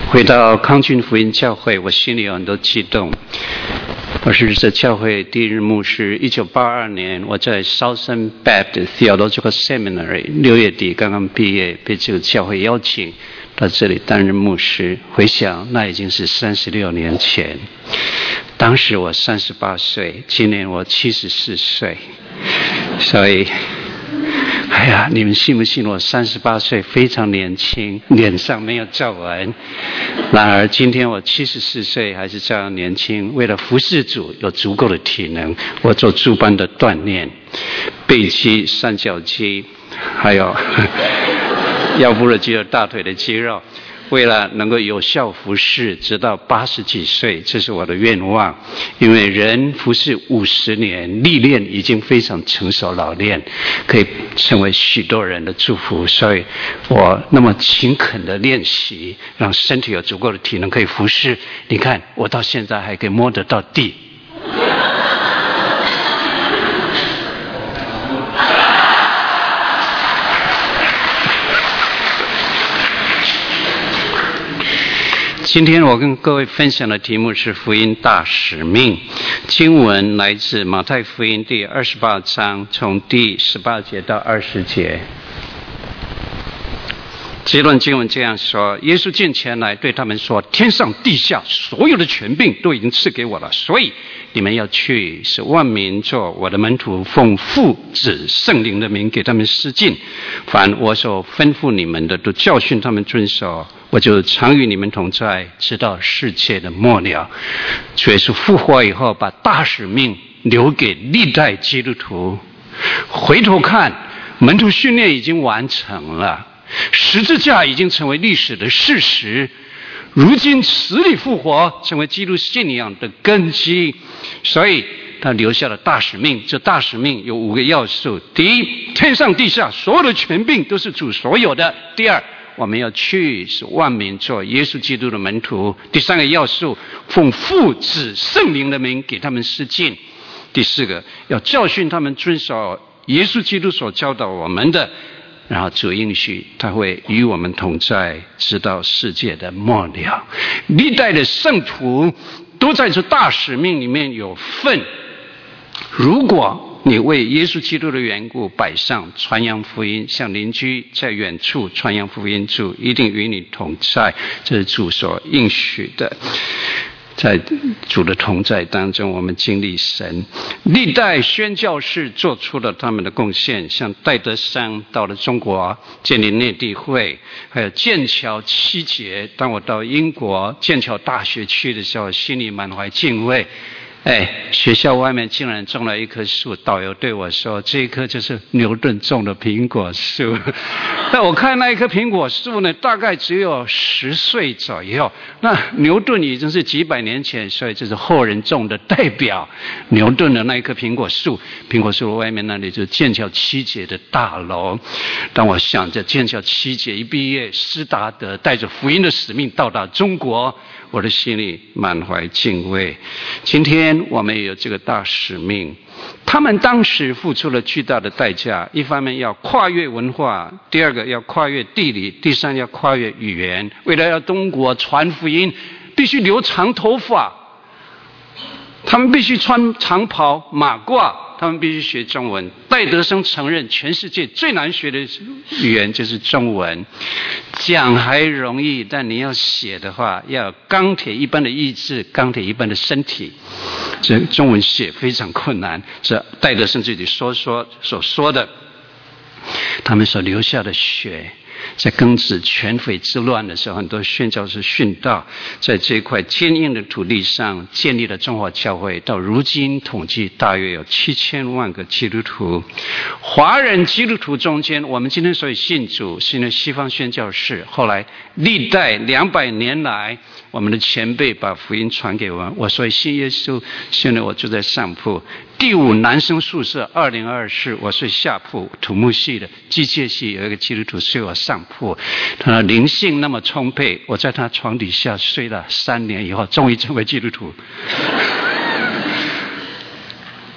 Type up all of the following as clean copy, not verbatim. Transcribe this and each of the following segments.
回到康君福音教会，我心里有很多激动。我是这教会第一任牧师。1982年，我在 Southern Baptist Theological Seminary 6月底刚刚毕业，被这个教会邀请到这里担任牧师。回想，那已经是36年前。当时我38岁，今年我74岁，所以。哎呀，你们信不信我38岁非常年轻，脸上没有皱纹。然而今天我74岁还是这样年轻，为了服侍主有足够的体能，我做诸般的锻炼，背肌、三角肌，还有腰部的肌肉、大腿的肌肉，为了能够有效服侍直到80几岁，这是我的愿望。因为人服侍50年，历练已经非常成熟老练，可以成为许多人的祝福。所以我那么勤恳的练习，让身体有足够的体能可以服侍。你看我到现在还可以摸得到地。今天我跟各位分享的题目是福音大使命。经文来自马太福音第28章，从第18节到20节。这段经文这样说：耶稣进前来对他们说，天上地下所有的权柄都已经赐给我了，所以你们要去，使万民做我的门徒，奉父子圣灵的名给他们施浸，凡我所吩咐你们的都教训他们遵守，我就常与你们同在，直到世界的末了。主耶稣复活以后，把大使命留给历代基督徒。回头看，门徒训练已经完成了，十字架已经成为历史的事实，如今死里复活成为基督信仰的根基。所以他留下了大使命。这大使命有5个要素：第一，天上地下所有的权柄都是主所有的；第二，我们要去使万民做耶稣基督的门徒；第3个要素，奉父子圣灵的名给他们施浸；第4个，要教训他们遵守耶稣基督所教导我们的。然后主应许他会与我们同在，直到世界的末了。历代的圣徒都在这大使命里面有份。如果你为耶稣基督的缘故摆上传扬福音，向邻居在远处传扬福音，主一定与你同在，这是主所应许的。在主的同在当中，我们经历神。历代宣教士做出了他们的贡献，像戴德生到了中国建立内地会，还有剑桥7节。当我到英国剑桥大学去的时候，心里满怀敬畏。学校外面竟然种了一棵树，导游对我说，这一棵就是牛顿种的苹果树。但我看那一棵苹果树呢，大概只有10岁左右，那牛顿已经是几百年前，所以这是后人种的代表。牛顿的那一棵苹果树，苹果树外面那里就是剑桥7节的大楼。当我想着剑桥7节一毕业，施达德带着福音的使命到达中国，我的心里满怀敬畏。今天我们也有这个大使命。他们当时付出了巨大的代价，一方面要跨越文化，第二个要跨越地理，第三要跨越语言。为了要中国传福音，必须留长头发，他们必须穿长袍马褂，他们必须学中文。戴德生承认全世界最难学的语言就是中文。讲还容易，但你要写的话，要有钢铁一般的意志，钢铁一般的身体。这中文写非常困难，这戴德生自己所说的，他们所留下的血。在庚子全匪之乱的时候，很多宣教士殉道，在这块坚硬的土地上建立了中华教会，到如今统计大约有7000万个基督徒。华人基督徒中间，我们今天所以信主是因为西方宣教士，后来历代200年来，我们的前辈把福音传给我们。我所以信耶稣，现在我住在上铺第5男生宿舍202室，我睡下铺，土木系的，机械系有一个基督徒睡我上铺，他的灵性那么充沛，我在他床底下睡了3年以后，终于成为基督徒。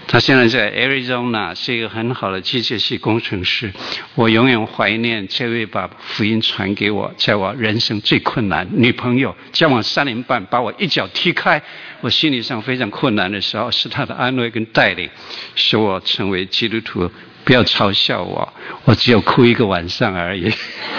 他现在在 Arizona 是一个很好的机械系工程师。我永远怀念这位把福音传给我，在我人生最困难，女朋友交往3年半把我一脚踢开，我心理上非常困难的时候，是他的安慰跟带领，使我成为基督徒。不要嘲笑我，我只有哭1个晚上而已。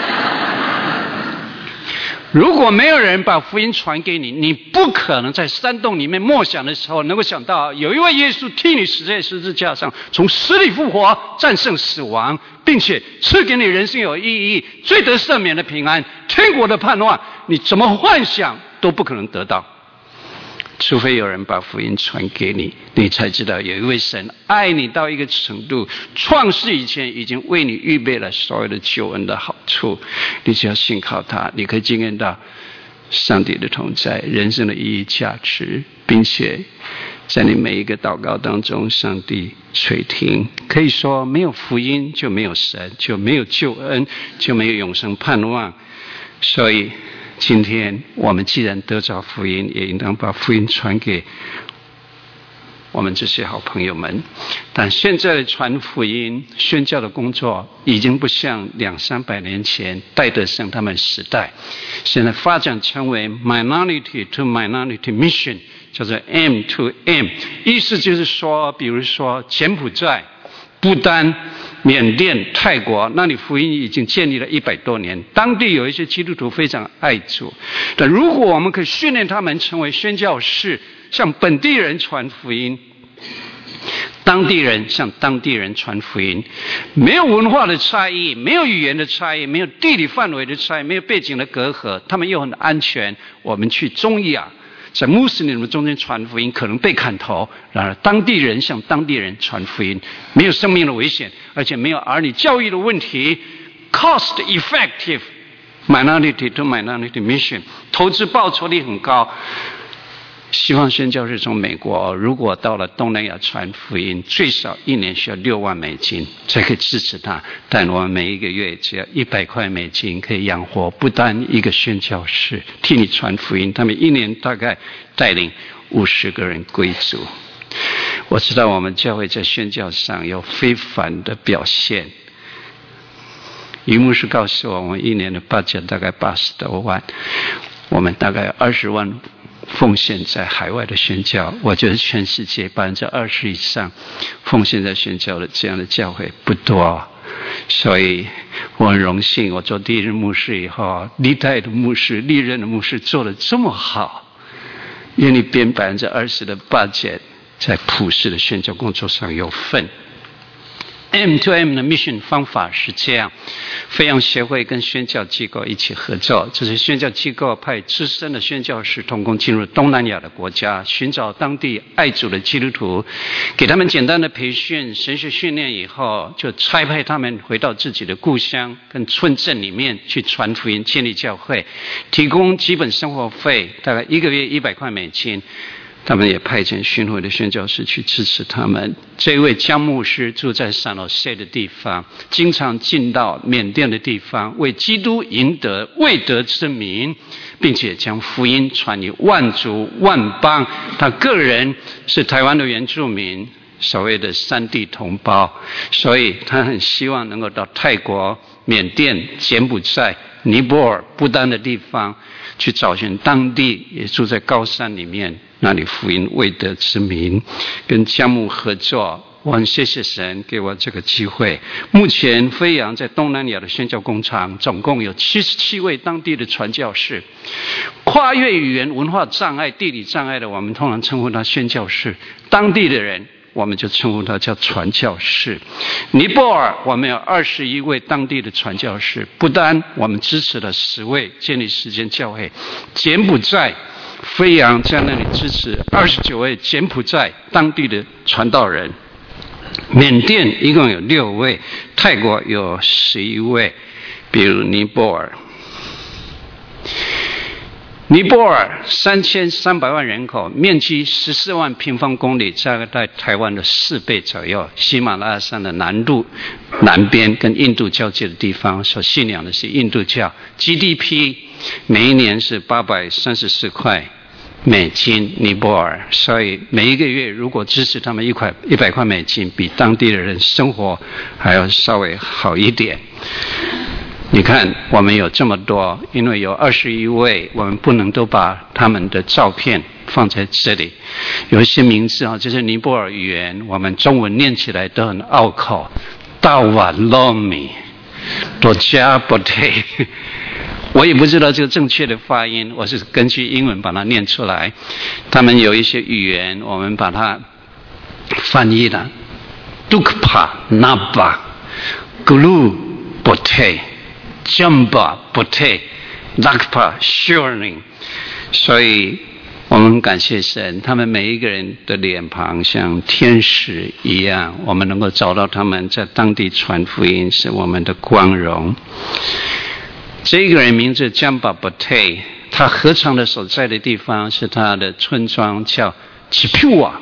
如果没有人把福音传给你，你不可能在山洞里面默想的时候能够想到有一位耶稣替你死在十字架上，从死里复活，战胜死亡，并且赐给你人生有意义、罪得赦免的平安、天国的盼望，你怎么幻想都不可能得到。除非有人把福音传给你，你才知道有一位神爱你到一个程度，创世以前已经为你预备了所有的救恩的好处，你只要信靠他，你可以经验到上帝的同在，人生的意义价值，并且在你每一个祷告当中，上帝垂听。可以说没有福音就没有神，就没有救恩，就没有永生盼望。所以今天我们既然得着福音，也应当把福音传给我们这些好朋友们。但现在的传福音宣教的工作已经不像200-300年前戴德生他们时代，现在发展成为 minority to minority mission， 叫做 M to M， 意思就是说，比如说柬埔寨、不丹、缅甸、泰国，那里福音已经建立了100多年，当地有一些基督徒非常爱主。但如果我们可以训练他们成为宣教士，向本地人传福音，当地人向当地人传福音，没有文化的差异，没有语言的差异，没有地理范围的差异，没有背景的隔阂，他们又很安全。我们去中亚，在穆斯林们中间传福音可能被砍头，然而当地人向当地人传福音，没有生命的危险，而且没有儿女教育的问题。 cost effective minority to minority mission， 投资报酬率很高。西方宣教士从美国如果到了东南亚传福音，最少1年需要$6万才可以支持他，但我们每一个月只要$100可以养活不单一个宣教士，替你传福音。他们1年大概带领50个人归主。我知道我们教会在宣教上有非凡的表现。于牧师告诉我们1年的budget大概80多万，我们大概20万奉献在海外的宣教。我觉得全世界20%以上奉献在宣教的这样的教会不多，所以我很荣幸，我做第一任牧师以后，历代的牧师、历任的牧师做得这么好，愿你编20%的 budget 在普世的宣教工作上有份。M to M 的 mission 方法是这样，费用协会跟宣教机构一起合作，这些宣教机构派资深的宣教士同工进入东南亚的国家，寻找当地爱主的基督徒，给他们简单的培训、神学训练以后，就差派他们回到自己的故乡跟村镇里面去传福音、建立教会，提供基本生活费，大概1个月$100。他们也派遣巡回的宣教士去支持他们。这位江牧师住在San Jose的地方，经常进到缅甸的地方，为基督赢得未得之民，并且将福音传于万族万邦。他个人是台湾的原住民，所谓的3地同胞，所以他很希望能够到泰国、缅甸、柬埔寨、尼泊尔、不丹的地方去找寻当地也住在高山里面，那里福音未得之民，跟江牧合作。我很谢谢神给我这个机会。目前飞扬在东南亚的宣教工厂总共有77位当地的传教士，跨越语言文化障碍、地理障碍的，我们通常称呼他宣教士；当地的人我们就称呼他叫传教士。尼泊尔我们有21位当地的传教士，不丹我们支持了10位建立10间教会，柬埔寨飞扬在那里支持29位柬埔寨当地的传道人，缅甸一共有6位，泰国有11位。比如尼泊尔3300万人口，面积14万平方公里，大概在台湾的4倍左右。喜马拉雅山的南边跟印度交界的地方，所信仰的是印度教。GDP 每一年是834块美金尼泊尔，所以每一个月如果支持他们100块美金，比当地的人生活还要稍微好一点。你看我们有这么多，因为有21位，我们不能都把他们的照片放在这里。有一些名字这是尼泊尔语言，我们中文念起来都很拗口，大瓦洛米多加布特，我也不知道这个正确的发音，我是根据英文把它念出来。他们有一些语言，我们把它翻译了 Dukpa Naba Gulu Bote Jamba Bote Lakpa Shurning， 所以我们感谢神，他们每一个人的脸庞像天使一样，我们能够找到他们在当地传福音是我们的光荣。这个人名字 Jamba Bote， 他合唱的所在的地方是他的村庄叫 Chipua，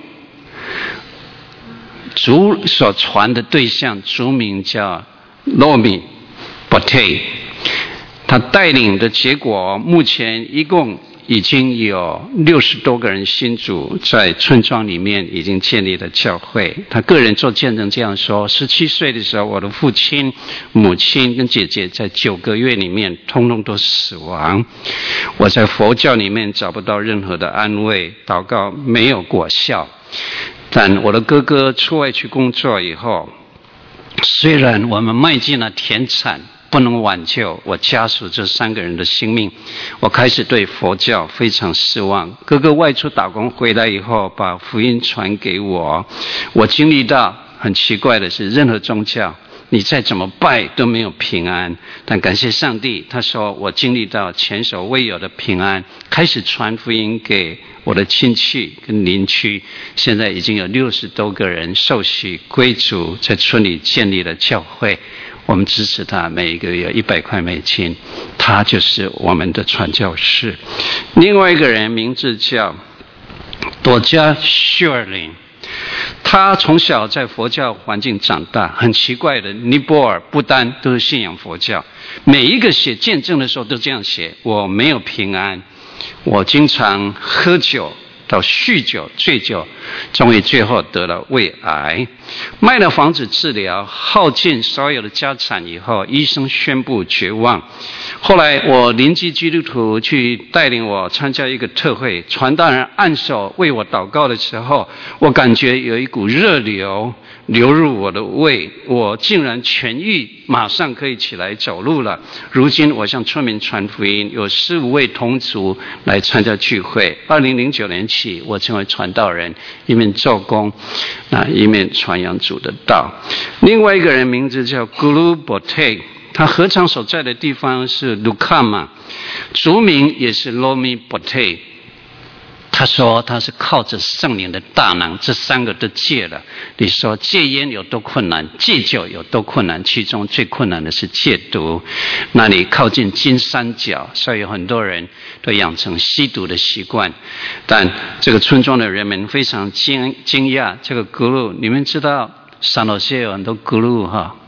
族所传的对象族名叫 Lomi Bote， 他带领的结果目前一共已经有60多个人信主，在村庄里面已经建立了教会。他个人做见证这样说：17岁的时候，我的父亲、母亲跟姐姐在9个月里面通通都死亡。我在佛教里面找不到任何的安慰，祷告没有果效。但我的哥哥出外去工作以后，虽然我们迈进了田产，不能挽救我家属这3个人的性命，我开始对佛教非常失望。哥哥外出打工回来以后，把福音传给我，我经历到很奇怪的是，任何宗教你再怎么拜都没有平安，但感谢上帝，他说我经历到前所未有的平安，开始传福音给我的亲戚跟邻居，现在已经有60多个人受洗归主，在村里建立了教会。我们支持他，每一个月100块美金，他就是我们的传教士。另外一个人名字叫多加雪林，他从小在佛教环境长大。很奇怪的，尼泊尔不单都是信仰佛教，每一个写见证的时候都这样写：我没有平安，我经常喝酒到酗酒醉酒，终于最后得了胃癌，卖了房子治疗，耗尽所有的家产以后，医生宣布绝望。后来我邻居基督徒去带领我参加一个特会，传道人按手为我祷告的时候，我感觉有一股热流流入我的胃，我竟然痊愈，马上可以起来走路了。如今我向村民传福音，有4-5位同族来参加聚会。2009年起，我成为传道人，一面做工，一面传扬主的道。另外一个人名字叫 Gulu Bote， 他合唱所在的地方是 Lukama， 族名也是 Lomi Bote。他说他是靠着圣灵的大能，这3个都戒了。你说戒烟有多困难，戒酒有多困难，其中最困难的是戒毒。那里靠近金三角，所以有很多人都养成吸毒的习惯。但这个村庄的人们非常惊讶，这个 Guru， 你们知道三罗谢有很多 Guru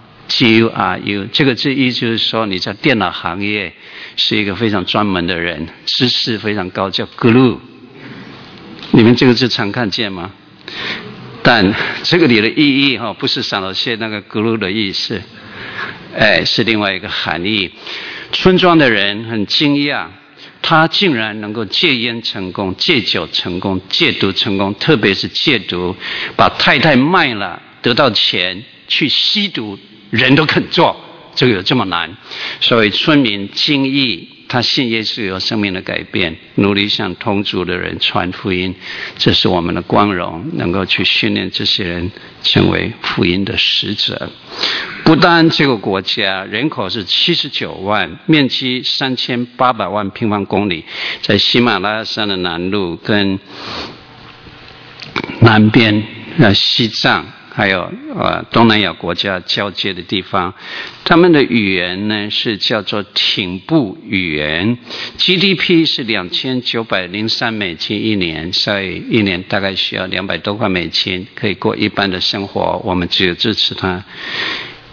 GURU， 这个字意就是说你在电脑行业是一个非常专门的人，知识非常高，叫 Guru。你们这个字常看见吗？但这个里的意义不是散罗谢那个 guru 的意思，是另外一个含义。村庄的人很惊讶，他竟然能够戒烟成功，戒酒成功，戒毒成功，特别是戒毒，把太太卖了得到钱去吸毒，人都肯做，这个有这么难。所以村民惊异，他信耶稣有生命的改变，努力向同族的人传福音，这是我们的光荣，能够去训练这些人成为福音的使者。不但这个国家人口是79万，面积3800万平方公里，在喜马拉雅山的南麓跟南边西藏还有东南亚国家交接的地方，他们的语言呢是叫做挺部语言， GDP 是2903美金一年，所以一年大概需要200多块美金可以过一般的生活。我们只有支持他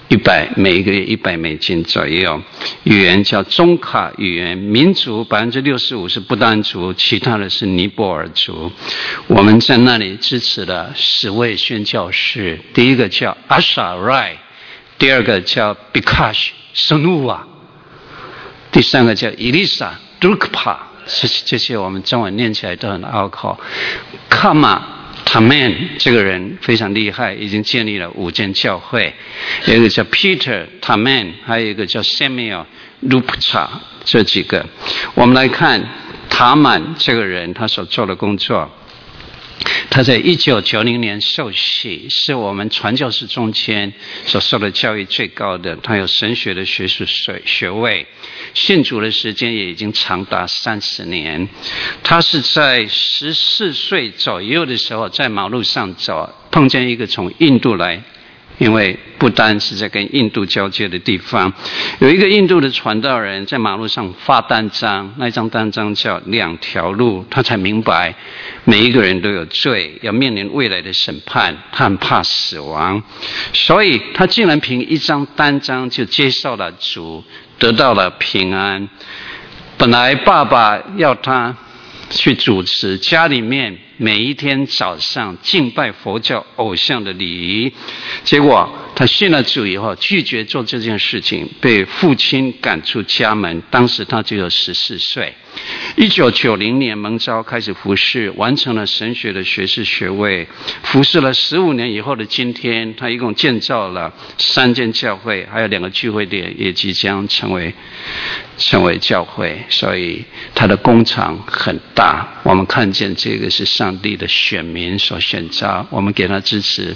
每一个月$100左右。语言叫中卡语言，民族65%是不丹族，其他的是尼泊尔族。我们在那里支持了10位宣教士，第一个叫阿萨赖，第二个叫比卡什斯努瓦，第三个叫伊丽莎杜克帕。这些我们中文念起来都很拗口。卡玛塔曼这个人非常厉害，已经建立了5间教会。有一个叫 Peter 塔曼，还有一个叫 Samuel 卢普查，这几个。我们来看塔曼这个人他所做的工作。他在1990年受洗，是我们传教士中间所受的教育最高的。他有神学的学术学位，信主的时间也已经长达30年。他是在14岁左右的时候在马路上走，碰见一个从印度来，因为不丹是在跟印度交界的地方，有一个印度的传道人在马路上发单张，那张单张叫2条路，他才明白每一个人都有罪，要面临未来的审判，他很怕死亡，所以他竟然凭一张单张就接受了主，得到了平安。本来爸爸要他去主持家里面每一天早上敬拜佛教偶像的礼仪，结果他信了主以后拒绝做这件事情，被父亲赶出家门。当时他只有14岁。1990年蒙召开始服侍，完成了神学的学士学位。服侍了15年以后的今天，他一共建造了3间教会，还有2个聚会点也即将成为教会，所以他的工厂很大。我们看见这个是上帝的选民所选召，我们给他支持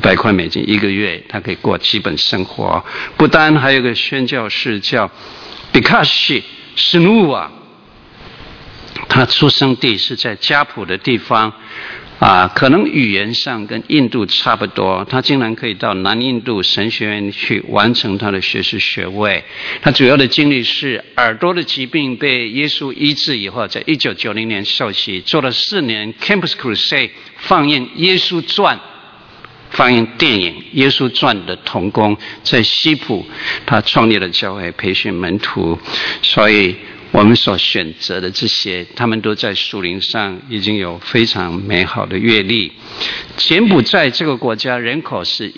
$1001个月，他可以过基本生活。不单还有一个宣教士叫比卡西斯努瓦，他出生地是在加普的地方可能语言上跟印度差不多，他竟然可以到南印度神学院去完成他的学士学位。他主要的经历是耳朵的疾病被耶稣医治以后，在1990年受洗，做了4年 Campus Crusade 放映耶稣传，放映电影《耶稣传》的同工，在西普他创立了教会，培训门徒。所以我们所选择的这些，他们都在属灵上已经有非常美好的阅历。柬埔寨这个国家人口是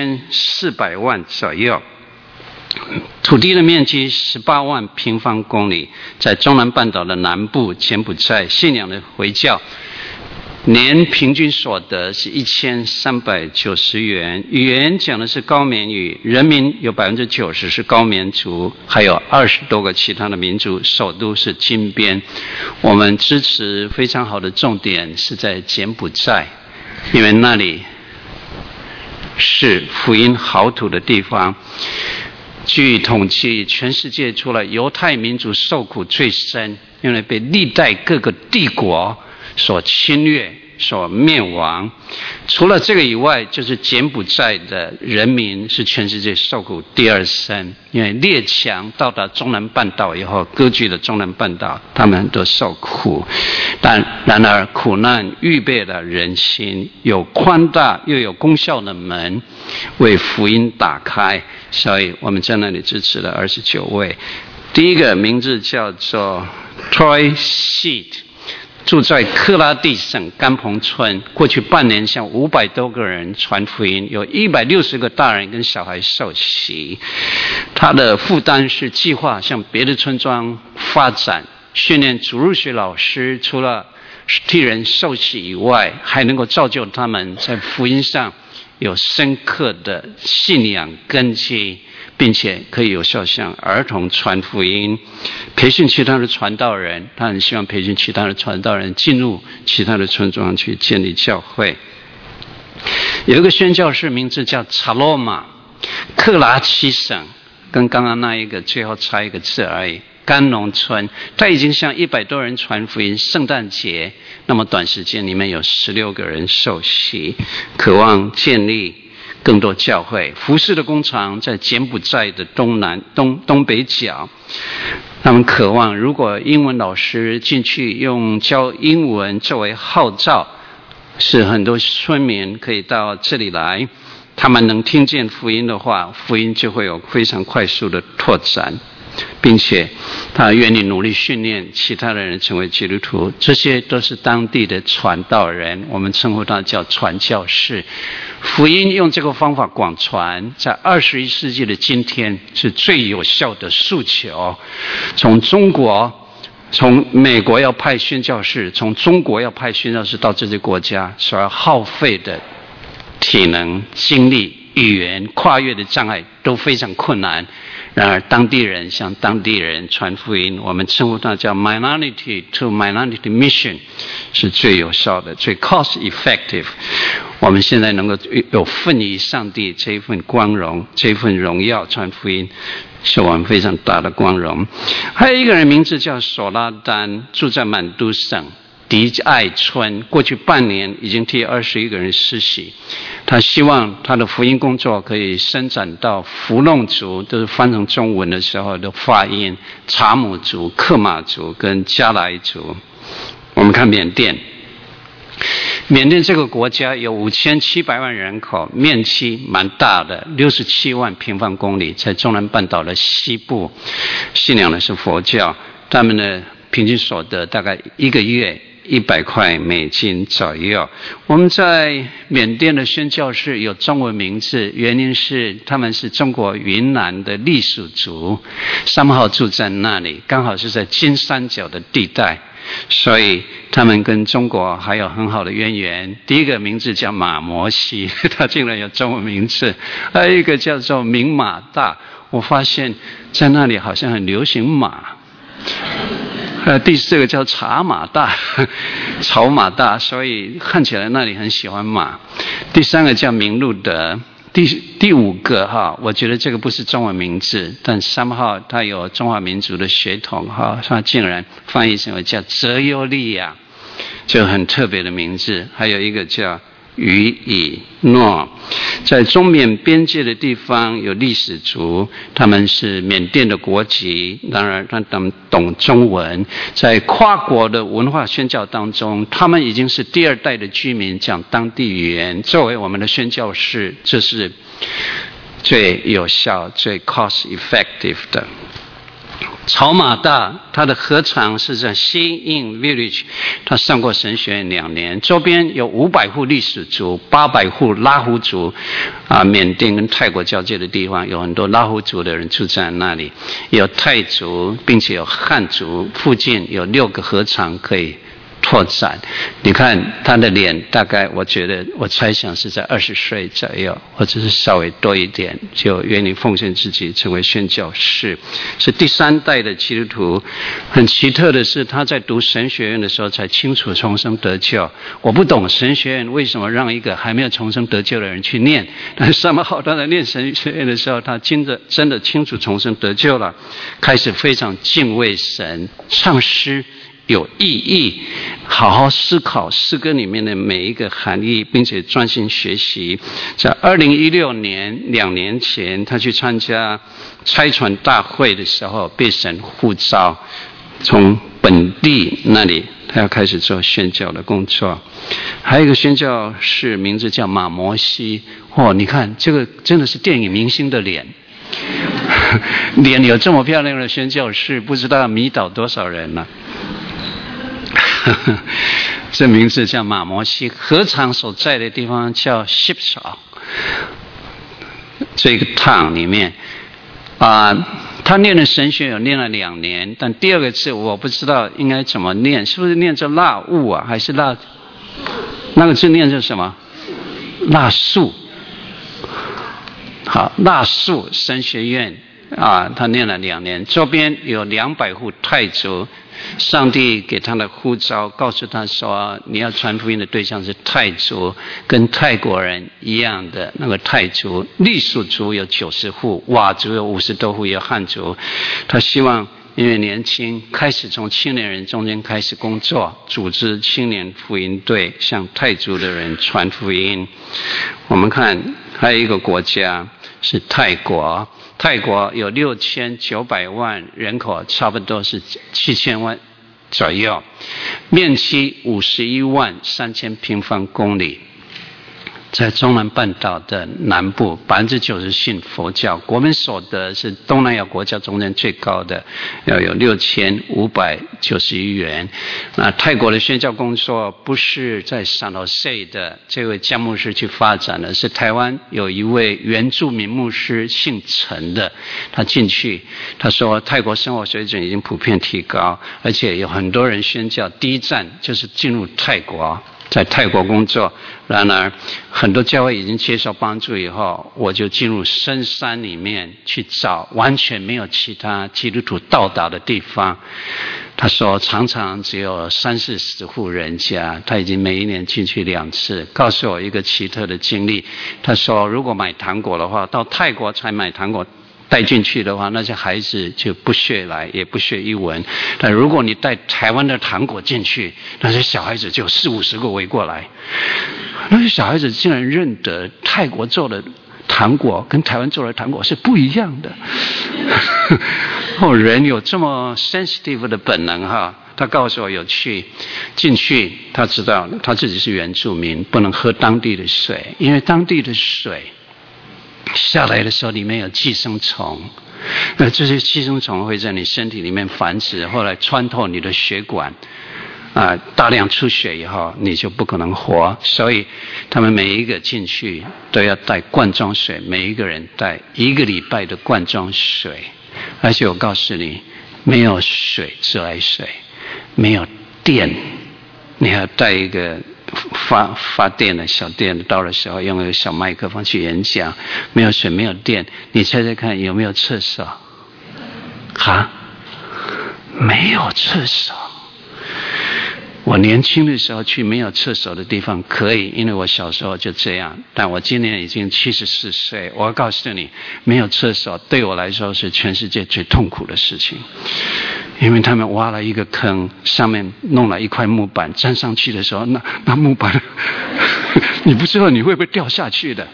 1400万左右，土地的面积18万平方公里，在中南半岛的南部。柬埔寨信仰的回教年平均所得是1390元，语言讲的是高棉语，人民有90%是高棉族，还有20多个其他的民族，首都是金边。我们支持非常好的重点是在柬埔寨，因为那里是福音好土的地方。据统计，全世界除了犹太民族受苦最深，因为被历代各个帝国所侵略、所灭亡。除了这个以外，就是柬埔寨的人民是全世界受苦第2深，因为列强到达中南半岛以后，割据了中南半岛，他们都受苦。然而苦难预备了人心，有宽大又有功效的门为福音打开，所以我们在那里支持了29位。第一个名字叫做 Troy Seed，住在克拉地省甘蓬村，过去半年向500多个人传福音，有160个大人跟小孩受洗。他的负担是计划向别的村庄发展，训练主日学老师，除了替人受洗以外，还能够造就他们在福音上有深刻的信仰根基，并且可以有效向儿童传福音，培训其他的传道人。他很希望培训其他的传道人进入其他的村庄去建立教会。有一个宣教士名字叫查洛玛，克拉奇省，跟刚刚那一个最后差一个字而已，甘农村。他已经向100多人传福音，圣诞节那么短时间里面有16个人受洗，渴望建立更多教会。服侍的工厂在柬埔寨的东北角，他们渴望如果英文老师进去用教英文作为号召，是很多村民可以到这里来他们能听见福音的话，福音就会有非常快速的拓展，并且他愿意努力训练其他的人成为基督徒，这些都是当地的传道人，我们称呼他叫传教士。福音用这个方法广传，在21世纪的今天是最有效的诉求。从中国、从美国要派宣教士，从中国要派宣教士到这些国家，所要耗费的体能、精力、语言跨越的障碍都非常困难。然而当地人向当地人传福音，我们称呼它叫 minority to minority mission， 是最有效的，最 cost effective。我们现在能够有份于上帝这一份光荣，这一份荣耀，传福音是我们非常大的光荣。还有一个人名字叫索拉丹，住在满都省迪爱村，过去半年已经替21个人施洗。他希望他的福音工作可以伸展到弗弄族，都是翻成中文的时候的发音，查姆族、克马族跟加莱族。我们看缅甸，缅甸这个国家有5700万人口，面积蛮大的，67万平方公里，在中南半岛的西部，信仰的是佛教，他们的平均所得大概1个月100块美金左右。我们在缅甸的宣教士有中文名字，原因是他们是中国云南的傈僳族，3号住在那里，刚好是在金三角的地带，所以他们跟中国还有很好的渊源。第一个名字叫马摩西，他竟然有中文名字。还有一个叫做明马大，我发现在那里好像很流行马。第四个叫茶马大，草马大，所以看起来那里很喜欢马。第三个叫明路德。第五个我觉得这个不是中文名字，但3号他有中华民族的血统他竟然翻译成为叫泽优利亚，就很特别的名字。还有一个叫于以诺，在中缅边界的地方有历史族，他们是缅甸的国籍，当然他们懂中文，在跨国的文化宣教当中，他们已经是第2代的居民，讲当地语言。作为我们的宣教士，这是最有效、最 cost effective 的。草马大，他的禾场是在新印 village， 他上过神学院2年，周边有500户历史族，800户拉祜族，缅甸跟泰国交界的地方有很多拉祜族的人住在那里，有泰族，并且有汉族，附近有6个禾场可以拓展。你看他的脸，大概我猜想是在20岁左右，或者是稍微多一点，就愿意奉献自己成为宣教士，是第3代的基督徒。很奇特的是，他在读神学院的时候才清楚重生得救。我不懂神学院为什么让一个还没有重生得救的人去念，但是3号他在念神学院的时候，他真的清楚重生得救了，开始非常敬畏神，唱诗有意义，好好思考诗歌里面的每一个含义，并且专心学习。在2016年2年前，他去参加差传大会的时候，被神呼召，从本地那里他要开始做宣教的工作。还有一个宣教士名字叫马摩西，你看这个真的是电影明星的脸。脸有这么漂亮的宣教士，不知道要迷倒多少人了。这名字叫马摩西，禾场所在的地方叫 Shipshaw。 这个 town 里面他念的神学有念了2年，但第2个字我不知道应该怎么念，是不是念着蜡物还是那个字念着什么？蜡树。好，蜡树神学院他念了2年，周边有200户泰族。上帝给他的呼召，告诉他说，你要传福音的对象是泰族，跟泰国人一样的那个泰族。傈僳族有90户，佤族有50多户，有汉族。他希望因为年轻，开始从青年人中间开始工作，组织青年福音队，向泰族的人传福音。我们看还有一个国家是泰国，泰国有6900万人口，差不多是7000万左右，面积51万3000平方公里。 在中南半岛的南部，90%信佛教，国民所得是东南亚国家中间最高的，要有6591元。那泰国的宣教工作不是在San Jose的这位江牧师去发展的，是台湾有一位原住民牧师姓陈的，他进去，他说泰国生活水准已经普遍提高，而且有很多人宣教，第一站就是进入泰国。在泰国工作，然而很多教会已经接受帮助以后，我就进入深山里面去找完全没有其他基督徒到达的地方。他说常常只有30-40户人家，他已经每一年进去2次，告诉我一个奇特的经历。他说如果买糖果的话，到泰国才买糖果带进去的话，那些孩子就不学来，也不学一文。但如果你带台湾的糖果进去，那些小孩子就40-50个围过来。那些小孩子竟然认得泰国做的糖果跟台湾做的糖果是不一样的。人有这么 sensitive 的本能哈。他告诉我有进去，他知道他自己是原住民，不能喝当地的水，因为当地的水下来的时候里面有寄生虫，那这些寄生虫会在你身体里面繁殖，后来穿透你的血管大量出血以后你就不可能活。所以他们每一个进去都要带罐装水，每一个人带1个礼拜的罐装水。而且我告诉你，没有水，自来水，没有电，你要带一个发电的小电，到的时候用一个小麦克风去演讲。没有水，没有电，你猜猜看有没有厕所？没有厕所。我年轻的时候去没有厕所的地方可以，因为我小时候就这样。但我今年已经74岁，我要告诉你，没有厕所对我来说是全世界最痛苦的事情。因为他们挖了一个坑，上面弄了一块木板，站上去的时候，那木板你不知道你会不会掉下去的。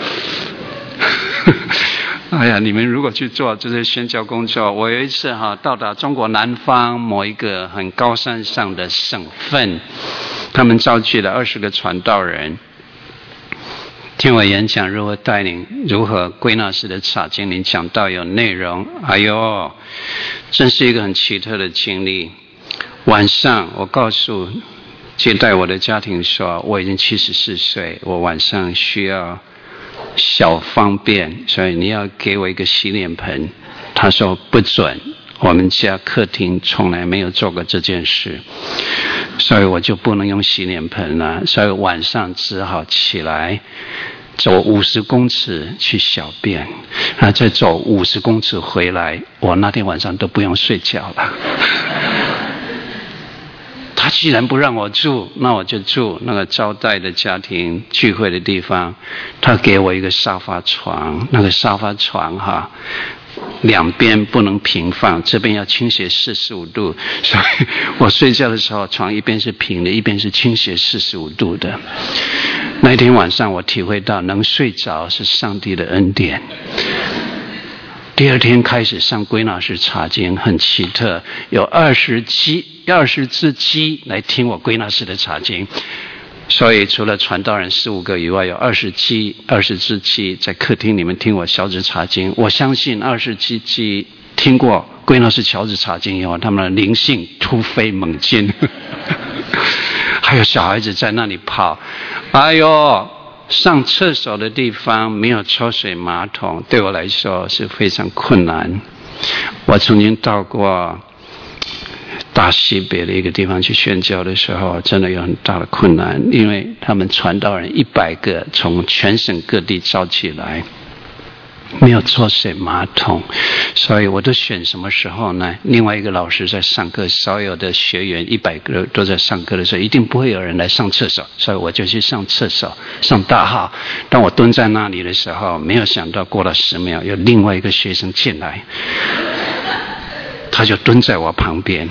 哎呀，你们如果去做这些宣教工作，我有一次到达中国南方某一个很高山上的省份，他们召集了20个传道人，听我演讲如何带领如何归纳式的查经，你讲到有内容，哎呦，真是一个很奇特的经历。晚上我告诉接待我的家庭说，我已经74岁，我晚上需要小方便，所以你要给我一个洗脸盆。他说不准，我们家客厅从来没有做过这件事，所以我就不能用洗脸盆了。所以晚上只好起来走50公尺去小便，然后再走50公尺回来。我那天晚上都不用睡觉了。他既然不让我住，那我就住那个招待的家庭聚会的地方。他给我一个沙发床，那个沙发床两边不能平放，这边要倾斜45度，所以我睡觉的时候床一边是平的，一边是倾斜45度的。那天晚上我体会到能睡着是上帝的恩典。第二天开始上归纳式查经，很奇特，有20只鸡来听我归纳式的查经。所以除了传道人15个以外，有20只鸡在客厅里面听我小子查经。我相信20只鸡听过归纳式小子查经以后，他们的灵性突飞猛进。还有小孩子在那里跑，哎呦，上厕所的地方没有抽水马桶，对我来说是非常困难。我曾经到过大西北的一个地方去宣教的时候，真的有很大的困难，因为他们传道人100个从全省各地召集来，没有抽水马桶，所以我都选什么时候呢？另外一个老师在上课，所有的学员100个都在上课的时候，一定不会有人来上厕所，所以我就去上厕所，上大号。当我蹲在那里的时候，没有想到过了10秒，有另外一个学生进来，他就蹲在我旁边。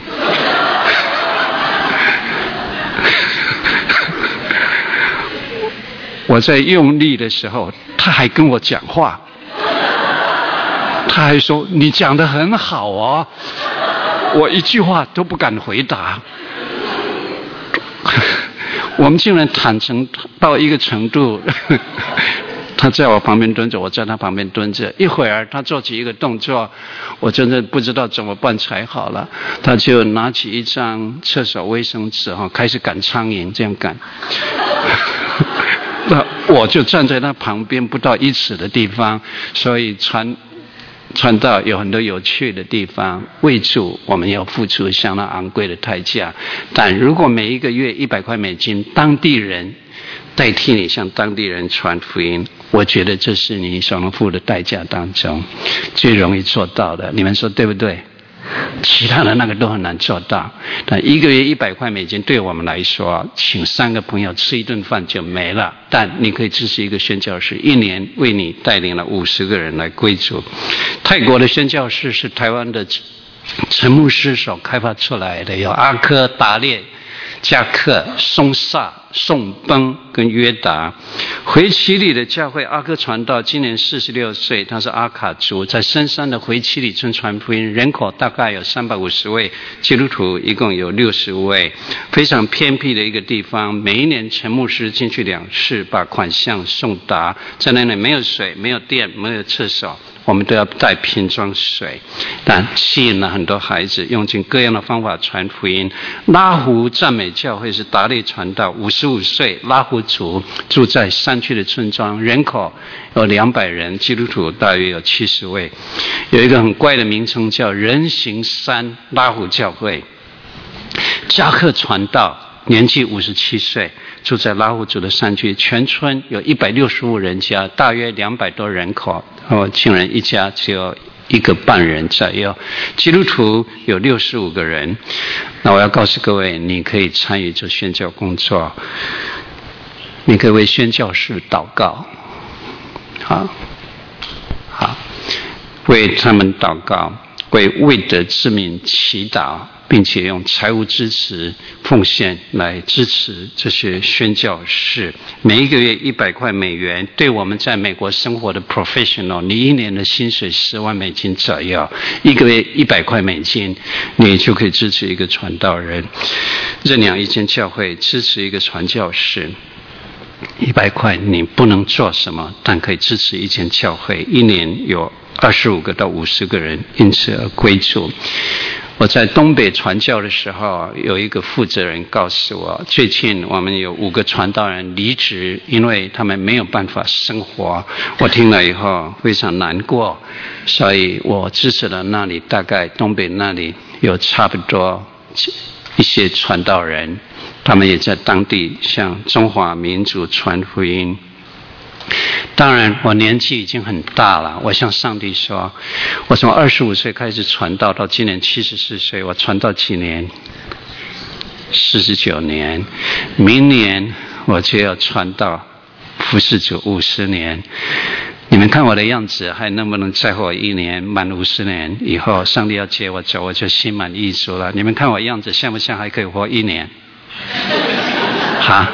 我在用力的时候，他还跟我讲话。他还说你讲得很好哦，我一句话都不敢回答。 我们竟然坦诚到一个程度。他在我旁边蹲着，我在他旁边蹲着。一会儿他做起一个动作，我真的不知道怎么办才好了。他就拿起一张厕所卫生纸开始赶苍蝇，这样赶。那我就站在他旁边不到1尺的地方，所以传道有很多有趣的地方。为主我们要付出相当昂贵的代价，但如果每一个月$100美金，当地人代替你向当地人传福音，我觉得这是你所能付的代价当中最容易做到的。你们说对不对？其他的那个都很难做到。但一个月$100美金对我们来说，请3个朋友吃一顿饭就没了。但你可以支持一个宣教士，1年为你带领了50个人来归主。泰国的宣教士是台湾的陈牧师所开发出来的，有阿科、达列、加克、松萨、宋崩跟约达。回奇里的教会阿科传道今年46岁，他是阿卡族，在深山的回奇里村传福音，人口大概有350位，基督徒一共有60位，非常偏僻的一个地方。每一年陈牧师进去2次，把款项送达。在那里没有水，没有电，没有厕所，我们都要带瓶装水，但吸引了很多孩子，用尽各样的方法传福音。拉胡赞美教会是达利传道，55岁，拉胡族，住在山区的村庄，人口有200人，基督徒大约有70位。有一个很怪的名称叫人行山拉胡教会。加克传道，年纪57岁，住在拉胡族的山区，全村有160户人家，大约200多人口，竟然一家只有1个半人左右，基督徒有65个人。那我要告诉各位，你可以参与这宣教工作，你可以为宣教士祷告，好，为他们祷告，为未得之民祈祷，并且用财务支持奉献来支持这些宣教士。每一个月$100美元，对我们在美国生活的 professional， 你1年的薪水10万美金左右，一个月$100美金，你就可以支持一个传道人，认养一间教会，支持一个传教士。$100你不能做什么，但可以支持一间教会，一年有25个到50个人因此而归主。我在东北传教的时候，有一个负责人告诉我，最近我们有5个传道人离职，因为他们没有办法生活。我听了以后非常难过，所以我支持了那里，大概东北那里有差不多一些传道人，他们也在当地向中华民族传福音。当然我年纪已经很大了，我向上帝说，我从25岁开始传道，到今年74岁，我传道几年？49年。明年我就要传道服侍主50年。你们看我的样子，还能不能再活1年？满50年以后，上帝要接我走，我就心满意足了。你们看我样子，像不像还可以活1年？哈？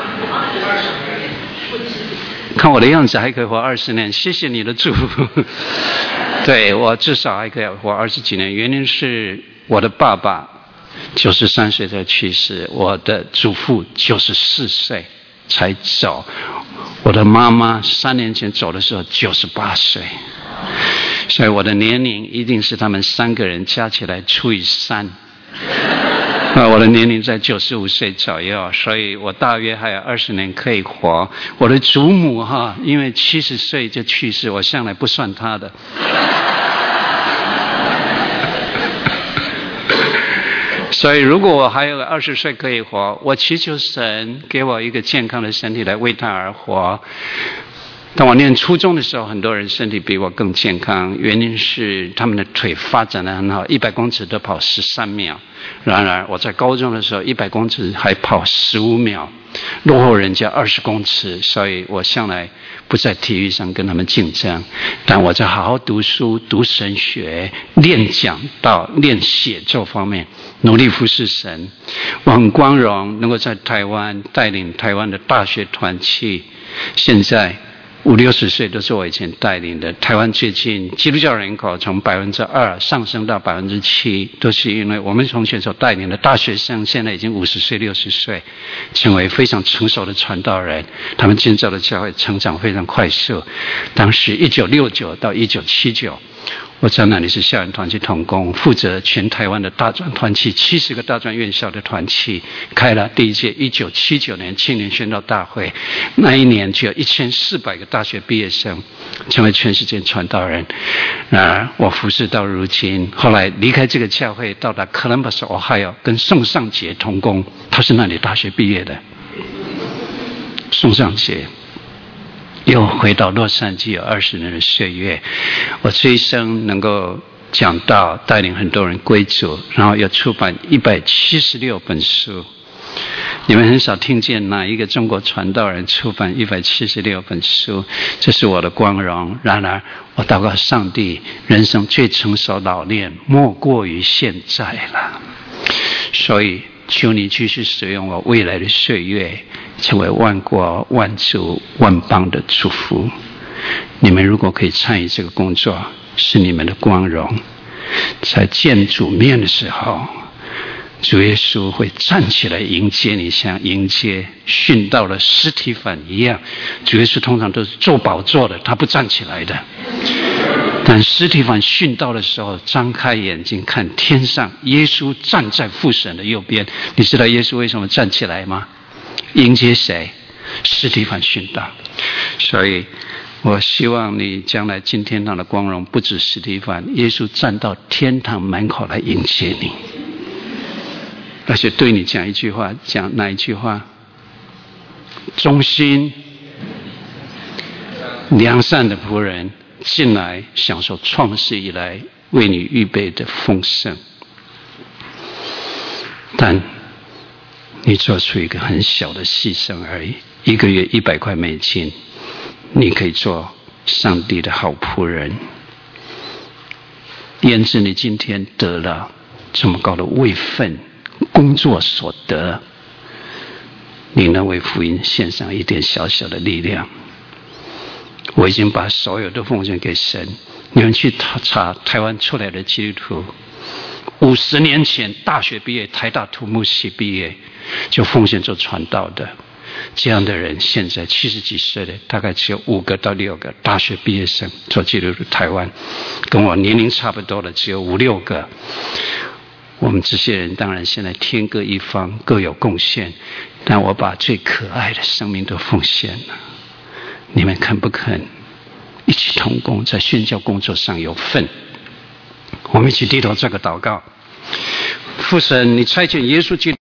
看我的样子还可以活20年，谢谢你的祝福。对，我至少还可以活20几年，原因是我的爸爸93岁才去世，我的祖父94岁才走，我的妈妈3年前走的时候98岁，所以我的年龄一定是他们3个人加起来除以3。我的年龄在95岁左右，所以我大约还有20年可以活。我的祖母因为70岁就去世，我向来不算她的。所以如果我还有20岁可以活，我祈求神给我一个健康的身体来为他而活。当我念初中的时候，很多人身体比我更健康，原因是他们的腿发展得很好，100公尺都跑13秒。然而我在高中的时候100公尺还跑15秒，落后人家20公尺，所以我向来不在体育上跟他们竞争，但我在好好读书、读神学、练讲道、练写作方面努力服侍神。我很光荣能够在台湾带领台湾的大学团契，现在 50-60岁都是我以前带领的。台湾最近基督教人口从2%上升到7%，都是因为我们从前所带领的大学生现在已经50岁、60岁，成为非常成熟的传道人。他们建造的教会成长非常快速。当时1969到1979。我在那里是校园团契同工，负责全台湾的大专团契，70个大专院校的团契，开了第一届1979年青年宣道大会。那一年就有1400个大学毕业生成为全世界传道人。我服侍到如今，后来离开这个教会，到达 Columbus、Ohio， 跟宋尚杰同工，他是那里大学毕业的。宋尚杰。又回到洛杉矶有20年的岁月，我这一生能够讲道，带领很多人归主，然后又出版176本书。你们很少听见哪一个中国传道人出版176本书，这是我的光荣。然而我祷告上帝，人生最成熟老练莫过于现在了，所以求你继续使用我未来的岁月，成为万国万族万邦的祝福。你们如果可以参与这个工作，是你们的光荣。在见主面的时候，主耶稣会站起来迎接你，像迎接殉道的司提反一样。主耶稣通常都是坐宝座的，他不站起来的。但司提反殉道的时候，张开眼睛看天上，耶稣站在父神的右边。你知道耶稣为什么站起来吗？迎接谁？司提反殉道。所以我希望你将来进天堂的光荣不止司提反，耶稣站到天堂门口来迎接你，而且对你讲一句话。讲哪一句话？忠心良善的仆人，进来享受创世以来为你预备的丰盛。但你做出一个很小的牺牲而已，1个月100块美金，你可以做上帝的好仆人。焉知你今天得了这么高的位分，工作所得，你能为福音献上一点小小的力量？我已经把所有的奉献给神。你们去查台湾出来的基督徒，50年前大学毕业，台大土木系毕业就奉献做传道的，这样的人现在70几岁的大概只有5个到6个大学毕业生做基督徒。台湾跟我年龄差不多的只有5、6个。我们这些人当然现在天各一方，各有贡献，但我把最可爱的生命都奉献了。你们肯不肯一起同工，在宣教工作上有份？我们一起低头做个祷告。父神，你差遣耶稣基督